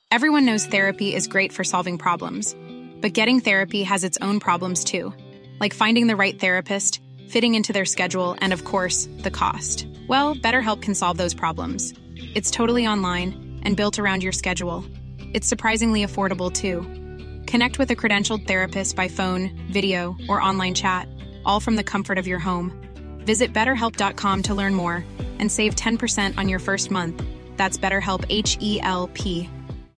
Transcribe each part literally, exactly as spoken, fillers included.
Everyone knows therapy is great for solving problems, but getting therapy has its own problems too, like finding the right therapist, fitting into their schedule, and of course, the cost. Well, BetterHelp can solve those problems. It's totally online and built around your schedule. It's surprisingly affordable too. Connect with a credentialed therapist by phone, video, or online chat, all from the comfort of your home. Visit better help dot com to learn more and save ten percent on your first month. That's BetterHelp, H E L P.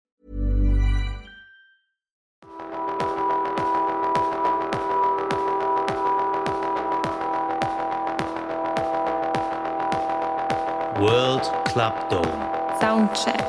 World Club Dome. Soundcheck.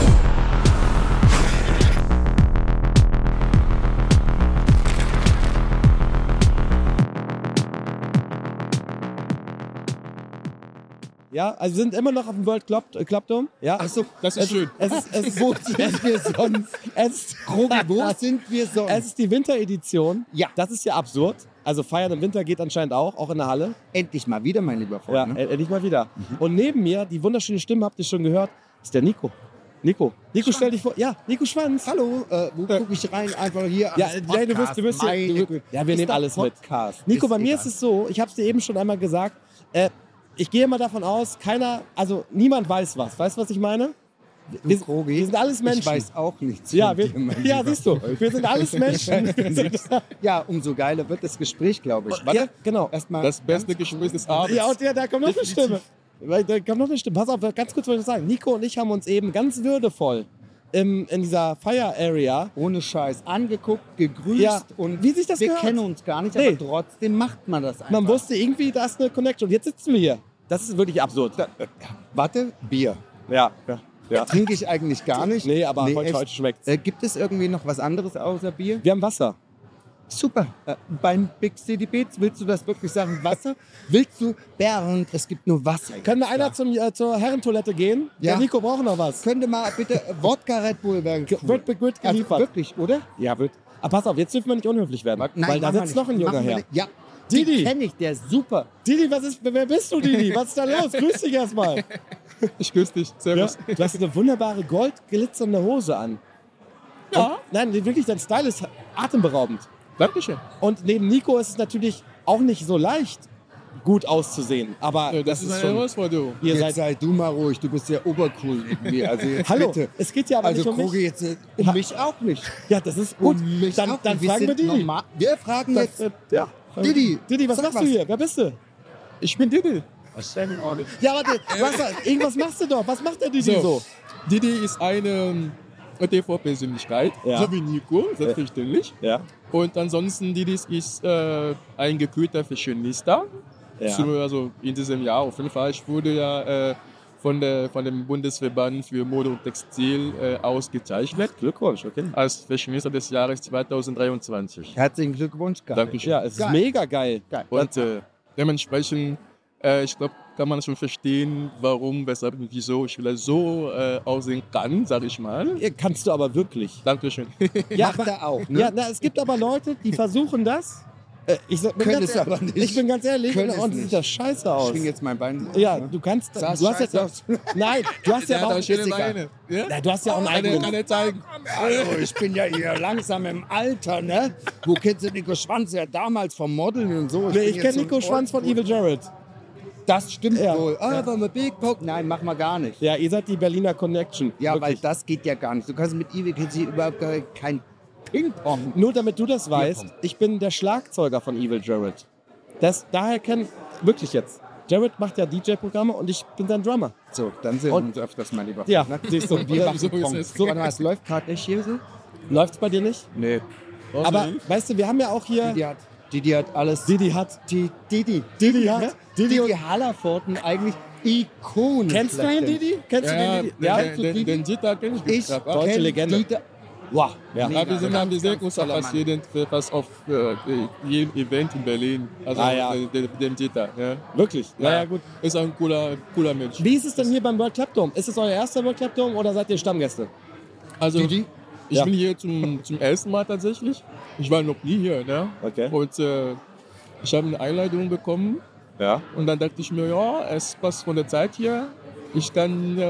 Ja, also wir sind immer noch auf dem World Club, äh, Club Dome. Ja. Ach so, das ist es, schön. Es ist, es ist, wo sind wir sonst? Es ist, wo sind wir sonst? Es ist die Winteredition. Ja. Das ist ja absurd. Also feiern im Winter geht anscheinend auch, auch in der Halle. Endlich mal wieder, mein lieber Freund. Ja, ne? endlich mal wieder. Mhm. Und neben mir, die wunderschöne Stimme, habt ihr schon gehört, ist der Nico. Nico, Nico, Schwanz. Stell dich vor. Ja, Nico Schwanz. Hallo, äh, wo äh, gucke ich rein? Einfach hier ja, ja, du wirst, du wirst ja, du, ja, wir nehmen alles Podcast? mit. Nico, bei ist mir egal. ist es so, ich habe es dir eben schon einmal gesagt, äh, ich gehe immer davon aus, keiner, also niemand weiß was. Weißt du, was ich meine? Wir, Krogi, wir sind alles Menschen. Ich weiß auch nichts. Ja, wir, dir, ja siehst du, wir sind alles Menschen. Ja, umso geiler wird das Gespräch, glaube ich. Warte, ja, genau. Erstmal das beste Gespräch des Abends. Ja, und ja, da kommt noch eine Stimme. Da kommt noch eine Stimme. Pass auf, ganz kurz wollte ich sagen. Nico und ich haben uns eben ganz würdevoll im, in dieser Fire Area ohne Scheiß angeguckt, gegrüßt ja, und wie sich das wir gehört. kennen uns gar nicht, nee. aber trotzdem macht man das einfach. Man wusste irgendwie, da ist eine Connection. Und jetzt sitzen wir hier. Das ist wirklich absurd. Da, äh, warte, Bier. Ja, ja. Ja. Trinke ich eigentlich gar nicht. Nee, aber nee, heute, echt. heute schmeckt's. Äh, gibt es irgendwie noch was anderes außer Bier? Wir haben Wasser. Super. Äh, beim Big City Beats willst du das wirklich sagen? Wasser? Willst du, Bernd, es gibt nur Wasser. Können wir einer zum, äh, zur Herrentoilette gehen? Ja. Der Nico braucht noch was. Könnte mal bitte Wodka Red Bull werden. Cool. Wird, wird, wird geliefert. Also wirklich, oder? Ja, wird. Aber pass auf, jetzt dürfen wir nicht unhöflich werden. Nein, weil da sitzt noch ein Junger her. Ja. Didi. Den kenn ich, der ist super. Didi, was ist, wer bist du, Didi? Was ist da los? Grüß dich erstmal. Ich grüß dich. Servus. Ja, du hast eine wunderbare goldglitzernde Hose an. Ja. Und, nein, wirklich, dein Style ist atemberaubend. Dankeschön. Und neben Nico ist es natürlich auch nicht so leicht, gut auszusehen. Aber ja, das, das ist eine Herausforderung. Ihr jetzt seid sei du mal ruhig, du bist ja obercool irgendwie. Also jetzt Hallo, bitte. Es geht ja aber also nicht um Krogi mich. jetzt um Ha- mich auch nicht. Ja, das ist gut. Um mich dann auch dann nicht. fragen wir sind Didi. normal- Wir fragen Das, jetzt. äh, ja. Didi, Didi, was sag machst was. du hier? Wer bist du? Ich bin Didi. Ja, warte, was, irgendwas machst du doch. Was macht der Didi so? So, Didi ist eine T V-Persönlichkeit, Ja. so wie Nico, selbstverständlich. Ja. Und ansonsten Didi ist äh, ein gekürter Fashionista. Ja. So, also in diesem Jahr auf jeden Fall. Ich wurde ja äh, von, der, von dem Bundesverband für Mode und Textil äh, ausgezeichnet. Glückwunsch, okay. Als Fashionista des Jahres zweitausenddreiundzwanzig. Herzlichen Glückwunsch, geil. Dankeschön. Ja, es ist Geil. mega geil. Geil. Und äh, dementsprechend, äh, ich glaube, kann man schon verstehen, warum, weshalb und wieso ich vielleicht so äh, aussehen kann, sage ich mal. Ja, kannst du aber wirklich. Dankeschön. Ja, Macht aber, er auch, ne? ja, na, es gibt aber Leute, die versuchen das. Äh, ich sag- bin Können ganz es ehrlich- aber nicht. Ich bin ganz ehrlich Können und es und sieht nicht. das scheiße Ich aus. schwing jetzt mein Bein. Ja, du kannst. Sah du hast scheiße ja, aus. Nein, du hast ja Der aber hat auch. auch schöne ist egal. Beine. Ja? Na, du hast ja auch einen Kann er, eigenen. kann er zeigen. Also, ich bin ja hier langsam im Alter, ne? Wo kennst du Nico Schwanz ja damals vom Modeln und so? Nee, bin ich jetzt kenne so ein Nico Schwanz von Oldschool- Evil Jared. Das stimmt Ja. wohl. Ah, Ja. wollen wir Big Pop? Nein, mach mal gar nicht. Ja, ihr seid die Berliner Connection. Ja, weil Wirklich. das geht ja gar nicht. Du kannst mit Evil Kids hier überhaupt gar kein Ping-Pong. Nur damit du das weißt, komm. ich bin der Schlagzeuger von Evil Jared. Das, daher kenn wirklich jetzt. Jared macht ja D J-Programme und ich bin sein Drummer. So, dann sehen wir Und- uns öfters mal lieber. Ja, Ne? siehst du. Und wir machen So ist Pong. es. So, warte mal, es läuft gerade nicht hier so? Läuft's bei dir nicht? Nee. Aber weißt du, wir haben ja auch hier. Didi hat, Didi hat alles. Didi hat. Die, Didi. Didi hat. Ne? Didi Didi, und- Hallervorden eigentlich Ikonen. Kennst du ihn, Didi? Kennst Ja, du ja, den Didi? den, Ja, den, den, Didi? den Dieter kenne ich. Ich Ja, Deutsche kenn Legende. Dieter. Wow. Ja. Mega. Ja, wir sind, Ganz, wir sehen ganz uns toller fast Mann. jeden, fast auf äh, jedem Event in Berlin. Also Ah, ja. äh, dem, dem Dieter. Ja. Wirklich? Ja. Naja, gut. Ist ein cooler, cooler Mensch. Wie ist es denn hier beim World Club Dome? Ist es euer erster World Club Dome oder seid ihr Stammgäste? Also, Didi? ich Ja. bin hier zum, zum ersten Mal tatsächlich. Ich war noch nie hier. Ne? Okay. Und äh, ich habe eine Einladung bekommen. Ja. Und dann dachte ich mir, ja, es passt von der Zeit hier. Ich kann äh,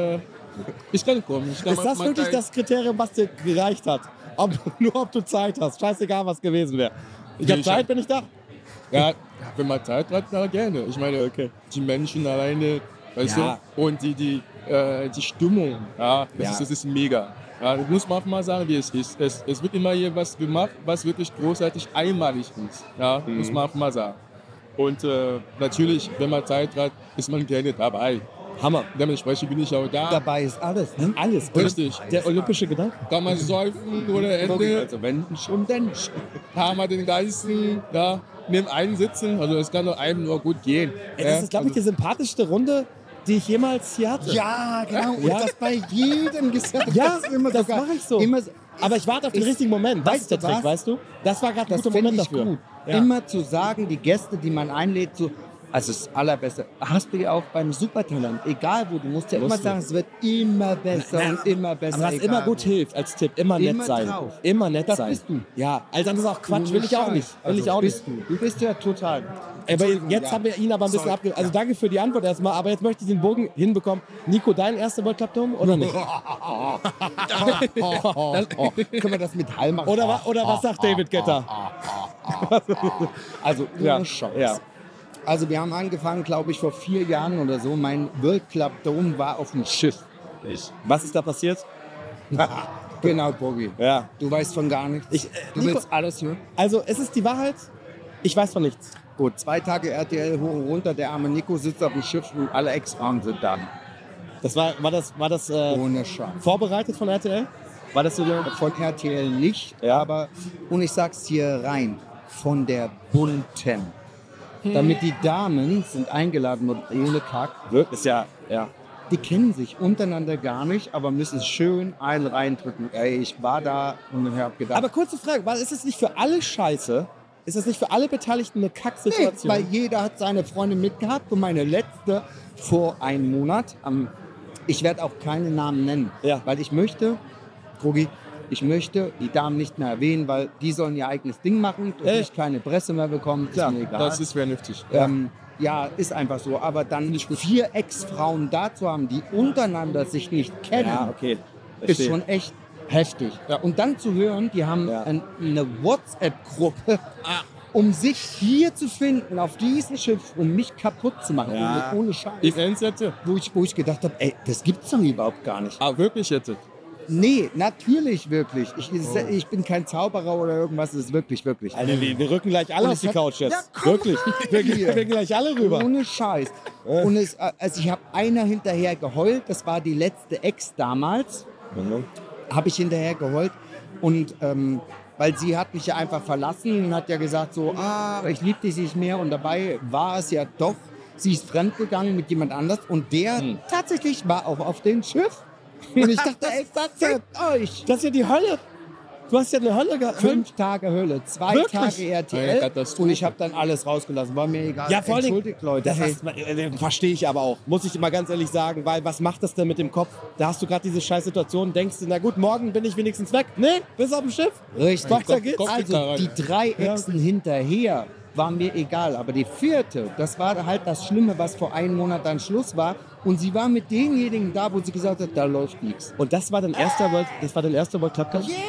Ich kann kommen. Ich kann Ist mal- das mal wirklich Zeit- das Kriterium, was dir gereicht hat? Ob, nur ob du Zeit hast. Scheißegal, was gewesen wäre. Ich Nee, habe ich Zeit, hab- bin ich da. Ja, wenn man Zeit hat, na gerne. Ich meine, Okay. die Menschen alleine, weißt Ja. du, und die, die, äh, die Stimmung, ja, das, Ja. Ist, das ist mega. Ja, das muss man einfach mal sagen, wie es ist. Es, es wird immer hier was gemacht, was wirklich großartig einmalig ist. Ja, Mhm. muss man einfach mal sagen. Und äh, natürlich, wenn man Zeit hat, ist man gerne dabei. Hammer. Dementsprechend bin ich auch da. Dabei ist alles. Ne? Alles. Richtig. Der olympische Gedanke. Kann man säufen oder Ende. Also wenn schon, denn. Haben wir den Geisten, ja, neben einen sitzen. Also es kann nur einem nur gut gehen. Ey, das ist, glaube ich, die sympathischste Runde, die ich jemals hier hatte. Ja, genau. Und Ja. das bei jedem gesagt. Ja, ist immer das so geil. mache ich so. Immer so. Aber ich warte auf den Ist- richtigen Moment. Das weißt ist der du Trick, was? weißt du? Das war gerade ein Das guter finde Moment ich dafür. gut. Ja. Immer zu sagen, die Gäste, die man einlädt, so, also das Allerbeste. Hast du ja auch beim Supertalent, egal wo, du musst ja Musst immer du. sagen, es wird immer besser Na, und immer besser. Aber was egal immer gut wo. hilft als Tipp, immer nett Immer sein. drauf. Immer nett Das sein. bist du. Ja, alles andere ist auch Quatsch, will ich auch nicht. Will ich Also auch nicht. bist du. Du bist ja total. Aber jetzt ja. haben wir ihn aber ein bisschen Sorry. abge... Also danke für die Antwort erstmal, aber jetzt möchte ich den Bogen hinbekommen. Nico, dein erster World Cup Dome oder nicht? Dann können wir das mit Hall machen. Oder, wa- oder was sagt David Guetta? Also ohne Ja, Scheiß. ja. Also wir haben angefangen, glaube ich, vor vier Jahren oder so. Mein World Club Dome war auf dem Schiff. Was ist da passiert? Genau, Bogi. Ja. Du weißt von gar nichts. Ich, äh, du Nico- willst alles hören? Also, es ist die Wahrheit. Ich weiß von nichts. Gut, zwei Tage R T L hoch und runter. Der arme Nico sitzt auf dem Schiff und alle Ex-Frauen sind da. Das war, war das, war das äh, Ohne Scheiß. vorbereitet von R T L? War das so eine... Von R T L nicht, Ja. aber, und ich sag's hier rein, von der bunten. Damit die Damen sind eingeladen worden, ohne Kack. Wirklich? Ist ja, ja. Die kennen sich untereinander gar nicht, aber müssen schön einen reindrücken. Ey, ich war da und hab gedacht, Aber kurze Frage, war- ist es nicht für alle scheiße? Ist das nicht für alle Beteiligten eine nee, Kacksituation? weil jeder hat seine Freundin mitgehabt und meine letzte vor einem Monat, am, ich werde auch keine Namen nennen, Ja. weil ich möchte, Krogi, ich möchte die Damen nicht mehr erwähnen, weil die sollen ihr eigenes Ding machen und Äh. nicht keine Presse mehr bekommen, ist Klar, mir egal. Das ist vernünftig. Ähm, ja, ist einfach so. Aber dann vier Ex-Frauen da zu haben, die untereinander sich nicht kennen, Ja, okay. ist Verstehe. schon echt heftig. Und dann zu hören, die haben Ja. ein, eine WhatsApp-Gruppe, um sich hier zu finden, auf diesem Schiff, um mich kaputt zu machen. Ja. Ohne, ohne Scheiß. Ich ernst jetzt? Wo ich, wo ich gedacht habe, ey, das gibt's doch überhaupt gar nicht. Ah, wirklich jetzt? Nee, natürlich wirklich. Ich, ich bin kein Zauberer oder irgendwas, es ist wirklich, wirklich. Alter, wir, wir rücken gleich alle Und auf es die hat- Couch jetzt. Ja, komm Wirklich. Wir, rein wir, hier. wir gehen gleich alle rüber. Ohne Scheiß. Und es, also ich habe einer hinterher geheult, das war die letzte Ex damals, habe ich hinterher geheult und ähm, weil sie hat mich ja einfach verlassen und hat ja gesagt so, ah, ich liebe dich nicht mehr und dabei war es ja doch, sie ist fremdgegangen mit jemand anders und der tatsächlich war auch auf dem Schiff. Und ich dachte, ey, fickt euch. Das ist ja die Hölle. Du hast ja eine Hölle gehabt. Fünf Tage Hölle, zwei Wirklich? Tage R T Eine L Katastrophe. und ich habe dann alles rausgelassen, war mir egal. Ja, vor allem, Entschuldigt, Leute. das hey. ist, äh, verstehe ich aber auch, muss ich mal ganz ehrlich sagen, weil was macht das denn mit dem Kopf? Da hast du gerade diese scheiß Situation, denkst du, na gut, morgen bin ich wenigstens weg. Nee, bis auf dem Schiff. Richtig. Weiter geht's. Kopf- Also die drei Echsen hinterher waren mir egal, aber die vierte, das war halt das Schlimme, was vor einem Monat dann Schluss war. Und sie war mit denjenigen da, wo sie gesagt hat, da läuft nichts. Und das war dein erster World, das war dein erster World Cup Cup? Yeah.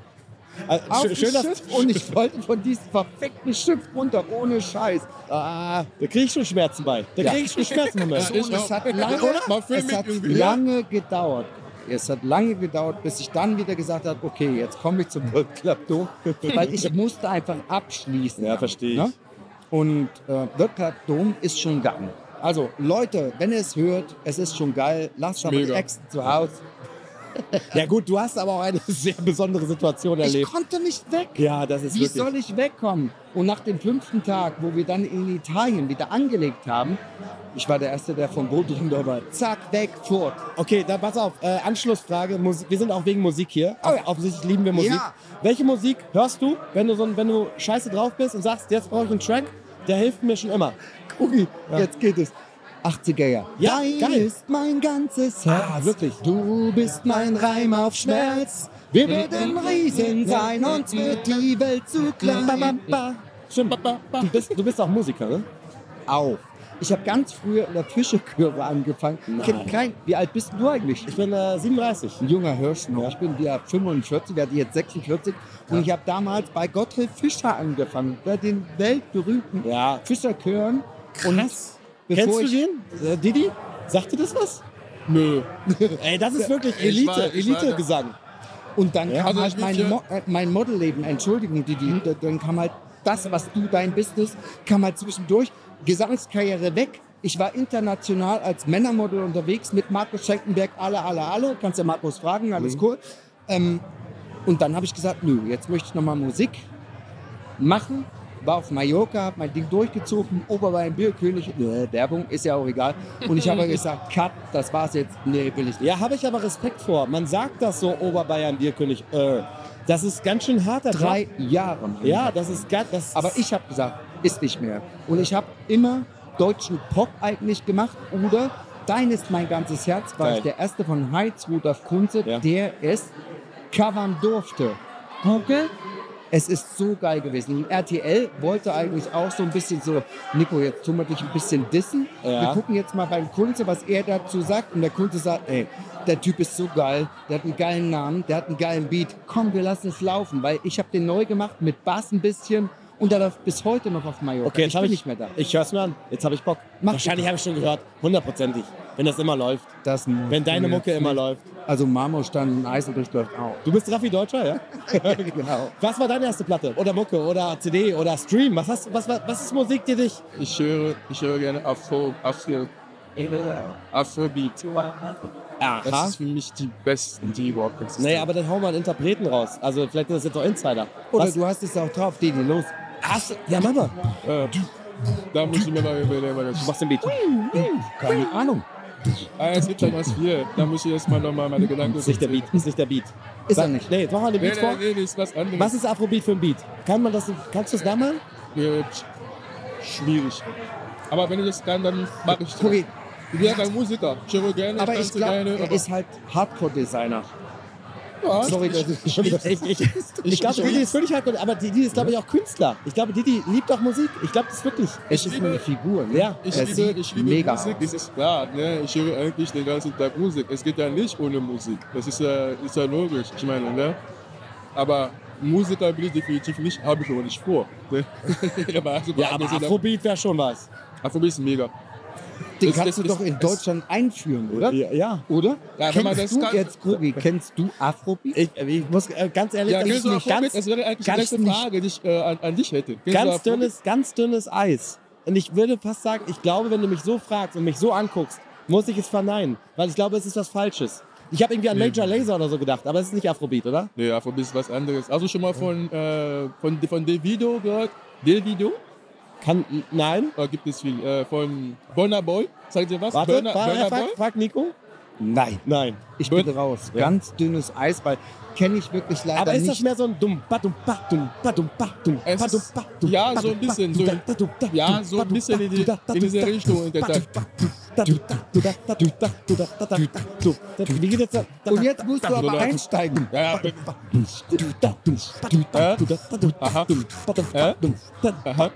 Also, Auf schön, dem schön, dass, Schiff und ich wollte von diesem verfickten Schiff runter, ohne Scheiß. ah, da krieg ich schon Schmerzen bei. Da Ja. krieg ich schon Schmerzen, Moment. Ja, ich Und es auch. hat lange, Mal Film es mit hat irgendwie. lange gedauert. Es hat lange gedauert, bis ich dann wieder gesagt habe, okay, jetzt komme ich zum World Club Dome, weil ich musste einfach abschließen. Ja, verstehe ich. Ne? Und äh, World Club Dome ist schon geil. Also Leute, wenn ihr es hört, es ist schon geil. Lasst aber die Mega. Exen zu Hause. Ja gut, du hast aber auch eine sehr besondere Situation Ich erlebt. konnte nicht weg. Ja, das ist Wie wirklich... soll ich wegkommen? Und nach dem fünften Tag, wo wir dann in Italien wieder angelegt haben, ich war der Erste, der vom Boot runter war. Zack, weg, fort. Okay, dann pass auf, äh, Anschlussfrage. Musik, wir sind auch wegen Musik hier. Oh ja. Auf, offensichtlich lieben wir Musik. Ja. Welche Musik hörst du, wenn du, so, ein- wenn du scheiße drauf bist und sagst, jetzt brauche ich einen Track? Der hilft mir schon immer. Gucki, jetzt geht es. achtziger Jahre. Ja, Dein geil. ist mein ganzes Herz. Ah, wirklich? Du bist mein Reim auf Schmerz. Wir werden Riesen sein, uns wird die Welt zu Ba, ba, klein. ba. Stimmt. Du bist, du bist auch Musiker, ne? Auch. Ich habe ganz früher in der Fischeküre angefangen. Kind klein. Wie alt bist du eigentlich? Ich bin äh, siebenunddreißig. Ein junger Hirsch noch. Ich bin ja fünfundvierzig, werde jetzt sechsundvierzig. Und ich habe damals bei Gottfried Fischer angefangen. Bei den weltberühmten Ja. Fischerchören. Und Kennst bevor du ich, den? Äh, Didi? Sagt dir das was? Nö. Ey, das ist wirklich Ich Elite, war- ich war- Elite-Gesang. Und dann kam also halt ich mein, bin für- Mo äh, mein Modelleben, Entschuldigung, Didi, da- dann kam halt das, was du, dein Business, kam halt zwischendurch, Gesangskarriere weg. Ich war international als Männermodel unterwegs mit Markus Schenkenberg, alle, alle, alle. Kannst ja Markus fragen, alles cool. Ähm, und dann habe ich gesagt, nö, jetzt möchte ich nochmal Musik machen. War auf Mallorca, habe mein Ding durchgezogen, Oberbayern Bierkönig, äh, Werbung, ist ja auch egal. Und ich habe gesagt, cut, das war's jetzt, nee, will ich nicht. Ja, habe ich aber Respekt vor. Man sagt das so, Oberbayern, Bierkönig. Äh, das ist ganz schön harter Drei Job. Jahre. Ja, das ist ganz... Das Aber ich habe gesagt, ist nicht mehr. Und ich habe immer deutschen Pop eigentlich gemacht oder Dein ist mein ganzes Herz, war Geil. ich der erste von Heinz Rudolf Kunze, Ja. der es covern durfte. Google, es ist so geil gewesen. Und R T L wollte eigentlich auch so ein bisschen so, Nico, jetzt tun wir dich ein bisschen dissen. Ja. Wir gucken jetzt mal beim Kunze, was er dazu sagt. Und der Kunze sagt, ey, der Typ ist so geil, der hat einen geilen Namen, der hat einen geilen Beat. Komm, wir lassen es laufen, weil ich habe den neu gemacht mit Bass ein bisschen. Und der läuft bis heute noch auf Mallorca. Okay, jetzt ich habe bin ich nicht mehr da. Ich hör's mir an. Jetzt habe ich Bock. Mach Wahrscheinlich bitte. habe ich schon gehört. Hundertprozentig. Wenn das immer läuft. Das Wenn deine Mucke immer läuft. Also Marmorstein, Eisenbrich läuft auch. Du bist Raffi Deutscher, ja? Genau. Was war deine erste Platte? Oder Mucke? Oder C D? Oder Stream? Was, hast, was, was, was ist Musik, die dich... Ich höre, ich höre gerne Afro, Afro, Afrobeat. Das Aha. ist für mich die besten, die überhaupt existieren. Naja, aber dann hau mal einen Interpreten raus. Also vielleicht ist das jetzt auch Insider. Oder Was? du hast es auch drauf, Didi, los. Hast du? Ja, mach mal. Äh, da muss ich mir mal überlegen. Du machst den Beat. Keine Ahnung. Ah, es gibt etwas viel. Da muss ich erstmal nochmal meine Gedanken Ist nicht der Beat. Ist nicht der Beat. Ist Sag- er nicht. Nee, mach mal den Nee, Beat nee, vor. nee, das ist was anderes. Was ist Afrobeat für ein Beat? Kann man das, kannst du es da mal? Wird schwierig. Aber wenn ich das kann, dann mache ich das. Okay, Ich bin ja kein Musiker. Ich höre gerne, aber ich tanze glaube, gerne. er aber- ist halt Hardcore-Designer. ja, Sorry, ich, das ist Ich, ich, ich, ich glaube, ich- Didi ist völlig hardcore, aber Didi ist, glaube ich, auch Künstler. Ich glaube, Didi liebt auch Musik. Ich glaube das wirklich. Es ist eine Figur. Ne? Ja, Ich er liebe, sieht ich liebe mega Musik, aus. das ist klar. Ne? Ich höre eigentlich den ganzen Tag Musik. Es geht ja nicht ohne Musik. Das ist ja, ist ja logisch. Ich meine, ne? Aber Musiker bin ich definitiv nicht, habe ich aber nicht vor. Ne? aber also, Ja, aber Afrobeat wäre schon was. Afrobeat ist mega. Den Das- kannst das- du doch in das- Deutschland einführen, oder? Ja. ja. Oder? Ja, wenn man kennst das du kann- jetzt, Grubi, kennst du Afrobeat? Ich, ich muss äh, ganz ehrlich, Ja, das kennst ist du nicht Afrobeat? ganz, Das wäre eigentlich die ganz letzte nicht- Frage, die ich äh, an, an dich hätte. Kennst du ganz Afrobeat? dünnes, ganz dünnes Eis. Und ich würde fast sagen, ich glaube, wenn du mich so fragst und mich so anguckst, muss ich es verneinen. Weil ich glaube, es ist was Falsches. Ich habe irgendwie an Major Lazer oder so gedacht, aber es ist nicht Afrobeat, oder? Nee, Afrobeat ist was anderes. Also schon mal von, äh, von, von Davido gehört? Davido? Kann, nein. Oder gibt es viel? Äh, von Burna Boy? Sagt ihr was? Warte, Burna, frag, Burna frag, Boy? frag Nico. Nein, Nein. ich bin Bur- raus. Ja. Ganz dünnes Eis, weil kenne ich wirklich leider Aber ist nicht. das mehr so ein dumm, badum, badum, badum, badum, Es badum, ist- badum, ja, badum, so ein bisschen, badum, so- badum, badum, ja, so ein bisschen in die- badum, in diese badum, Richtung. badum, badum, badum, badum, badum, badum, badum. Wie geht jetzt? Und jetzt musst du aber Oder- einsteigen. Ja, ja. Aha. Äh? Aha.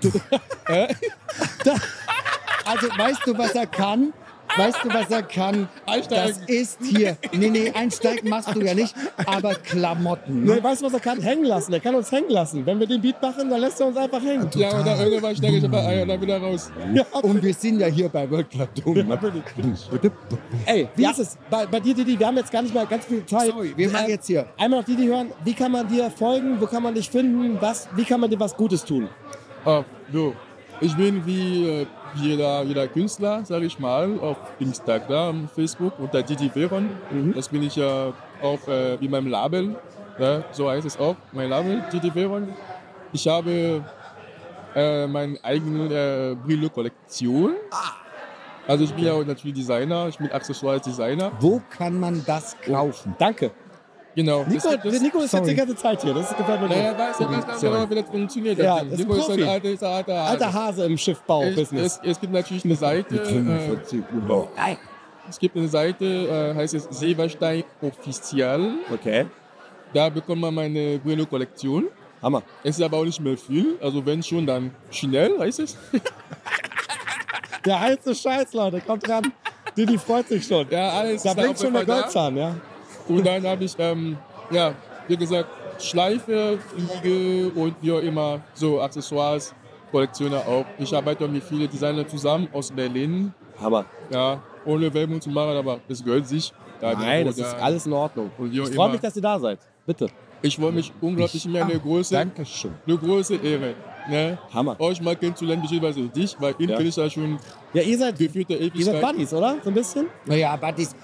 Also weißt du, was er kann? Weißt du, was er kann? Einsteigen. Das ist hier. Nee, nee, einsteigen machst du ja nicht, aber Klamotten. Nee, Ne? weißt du, was er kann? Hängen lassen. Er kann uns hängen lassen. Wenn wir den Beat machen, dann lässt er uns einfach hängen. Ja, und dann irgendwann steige ich aber ein und dann wieder raus. Ja, Und wir sind ja hier bei World Club Dome. ey, wie ist es? Bei, bei dir, Didi, wir haben jetzt gar nicht mehr ganz viel Zeit. Sorry, wir machen Äh, jetzt hier. Einmal noch Didi hören. Wie kann man dir folgen? Wo kann man dich finden? Was, wie kann man dir was Gutes tun? Ah, so. Ich bin wie äh, jeder, jeder Künstler, sage ich mal, auf Instagram, Facebook unter Didi Veron. Das bin ich ja auch äh, wie meinem Label. Ja, so heißt es auch, mein Label, Didi Veron. Ich habe äh, meine eigene äh, Brille-Kollektion. Also ich bin ja auch natürlich Designer, ich bin Accessoires-Designer. Wo kann man das kaufen? Danke. Genau. Nico, das, das, Nico ist jetzt sorry. die ganze Zeit hier. Das gefällt mir gut. naja, weiß ja ganz genau, wie das funktioniert. Ja, Ding. das ist ein Nico ist ein Profi. alter, ist ein alter, Alter Hase im es, Schiffbau-Business. es, es gibt natürlich eine Seite, äh, es gibt eine Seite, äh, heißt es Severstein Official. Okay. Da bekommt man meine Brillo-Kollektion. Hammer. Es ist aber auch nicht mehr viel, also wenn schon, dann schnell, heißt es. Der heiße Scheiß, Leute, kommt ran. Didi freut sich schon. Ja, alles Da ist blinkt auf schon jeden der Fall da. Goldzahn, ja. Und dann habe ich, ähm, ja, wie gesagt, Schleife, Fliege und wie auch immer, so Accessoires, Kollektioner auch. Ich arbeite mit vielen Designern zusammen aus Berlin. Hammer. Ja, ohne Werbung zu machen, aber das gehört sich. Da Nein, das da- ist alles in Ordnung. Und wie auch Ich freue immer. mich, dass ihr da seid. Bitte. Ich freue mich unglaublich, mir eine große, Dankeschön. eine große Ehre. Ne? Hammer. Euch mal kennenzulernen, beziehungsweise dich, weil ihn Ja. kenne ich ja schon Ja, ihr seid, gefühlte ihr seid Ewigkeit. Buddies, oder? So ein bisschen? Naja, Buddies.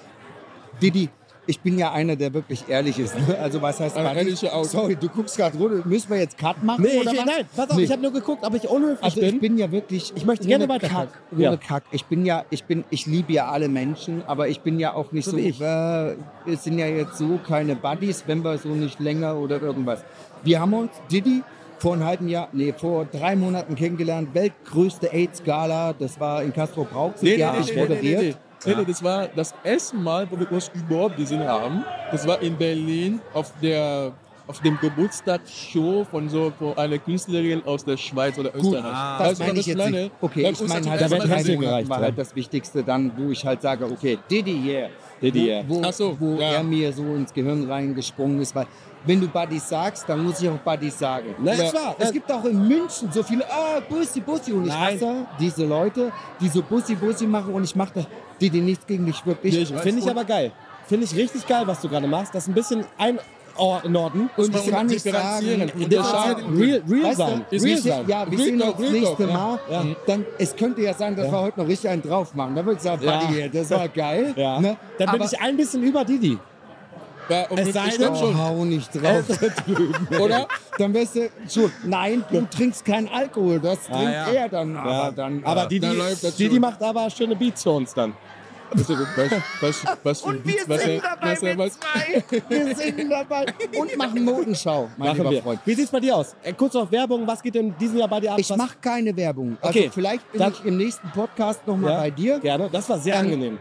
Didi, ich bin ja einer, der wirklich ehrlich ist. Ne? Also was heißt Ein Buddies? ehrlicher Aus- Sorry, du guckst gerade runter. Müssen wir jetzt Cut machen? Nee, oder ich, was? nein, pass auf, Nee. ich habe nur geguckt, ob ich unhöflich Also bin. ich bin ja wirklich, Ich möchte ohne gerne weiter Kack, Kack. ohne Ja. Kack. Ich bin ja, ich bin, ich liebe ja alle Menschen, aber ich bin ja auch nicht So so, wie ich. äh, wir sind ja jetzt so keine Buddies, wenn wir so nicht länger oder irgendwas. Wir haben uns, Didi, vor einem halben Jahr, nee, vor drei Monaten kennengelernt, weltgrößte AIDS-Gala, das war in Castrop-Rauxel, Nee, die nee, habe nee, ich nee, nee, nee, moderiert. nee. Nee, nee, das war das erste Mal, wo wir uns überhaupt gesehen haben. Das war in Berlin auf der auf dem Geburtstagsshow von so von einer Künstlerin aus der Schweiz oder Österreich. Das Weißt du, meine was ich jetzt meine? nicht. Okay, Wir ich haben uns meine zum halt, Da ersten wird das Mal Hände gesehen. gereicht. war ja. halt das Wichtigste dann, wo ich halt sage, okay, Didi, yeah. Didi, yeah. Wo, Ach so, wo ja. er mir so ins Gehirn reingesprungen ist, weil wenn du Buddies sagst, dann muss ich auch Buddies sagen. Na, Ja. ist wahr. Es gibt auch in München so viele, ah, Bussi, Bussi. Und ich Nein. hasse diese Leute, die so Bussi, Bussi machen und ich mache das, die, die nichts gegen dich wirklich. Nee, ich weiß. Finde ich aber geil. Finde ich richtig geil, was du gerade machst. Das ist ein bisschen einordnen. Und man ich kann nicht differenzieren. sagen, Unterscheiden. Real, real weißt sein. du, Ist real richtig. sein. ja, wir Real sehen Talk, uns das Real nächste Talk, Mal. ja. Dann, es könnte ja sein, dass Ja. wir heute noch richtig einen drauf machen. Da würde ich sagen, Ja. Buddy, das war geil. Ja. Ne? Dann bin Aber- ich ein bisschen über Didi. Ja, und Es sei ich denn- glaub Oh, schon, hau nicht drauf da drüben. oder? Dann wirst du so, nein, du trinkst keinen Alkohol, das trinkt ja. er dann. Ja. Aber dann. aber äh, Didi, da läuft das Didi schon. macht aber schöne Beats für uns dann. Was, was, was für ein Beat, was er, was er, was, zwei. Wir singen dabei und machen Modenschau, mein Machen lieber wir. Freund. Wie sieht's bei dir aus? Äh, kurz auf Werbung, was geht in diesem Jahr bei dir ab? Ich Was- mache keine Werbung. Also Okay, vielleicht bin dann- ich im nächsten Podcast nochmal ja, bei dir. Gerne, das war sehr Ähm, angenehm.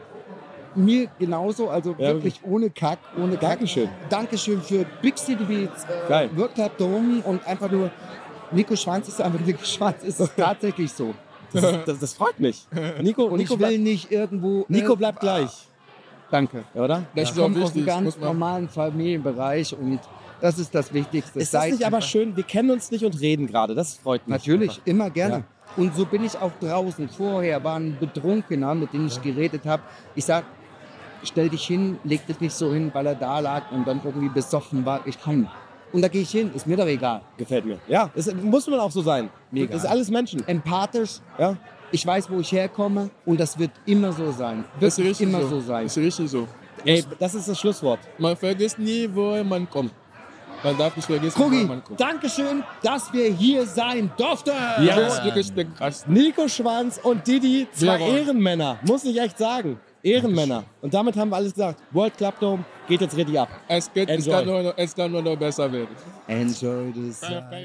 Mir genauso, also Ja, wirklich ohne Kack, ohne Kack. Dankeschön. Dankeschön für Big City Beats, äh, Geil. World Club Dome und einfach nur Nico Schwanz ist einfach Nico Schwanz. Ist es tatsächlich so. Das, ist, das, das freut mich. Nico, Und Nico, ich will bleib, nicht irgendwo. Nico äh, bleibt gleich. Danke. Ja, oder? das Ich ist auch komme aus einem wichtig. ganz Muss man, normalen Familienbereich und das ist das Wichtigste. Ist das Seid nicht aber einfach- schön? Wir kennen uns nicht und reden gerade. Das freut mich. Natürlich, immer gerne. Und so bin ich auch draußen. Vorher war ein Betrunkener, mit dem ich geredet habe. Ich sag, stell dich hin, leg dich nicht so hin, weil er da lag und dann irgendwie besoffen war. Ich kann. Und da gehe ich hin, ist mir doch egal. Gefällt mir. Ja, es muss man auch so sein. Mega. Das ist alles Menschen. Empathisch, Ja. ich weiß, wo ich herkomme und das wird immer so sein. Wird ist richtig immer so. so sein. Ist richtig so. Ey, das ist das Schlusswort. Man vergisst nie, woher man kommt. Man darf nicht vergessen, woher Krugi, man kommt. Dankeschön, dass wir hier sein durften. Ja. Das ist wirklich der krass. Nico Schwanz und Didi, zwei Jawohl. Ehrenmänner. Muss ich echt sagen. Ehrenmänner. Und damit haben wir alles gesagt. World Club Dome geht jetzt richtig ab. Es, geht, es, Enjoy. kann nur, noch- es kann nur noch besser werden. Enjoy this.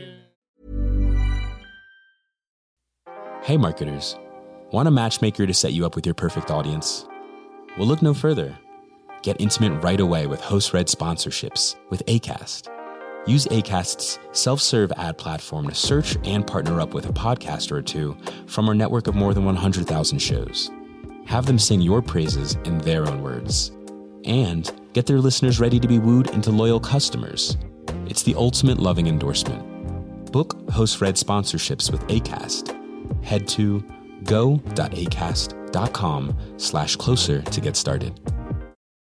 Hey marketers, want a matchmaker to set you up with your perfect audience? Well, look no further. Get intimate right away with host-read sponsorships with Acast. Use Acast's self-serve ad platform to search and partner up with a podcaster or two from our network of more than one hundred thousand shows. Have them sing your praises in their own words. And get their listeners ready to be wooed into loyal customers. It's the ultimate loving endorsement. Book host-read sponsorships with Acast. Head to go.acast.com slash closer to get started.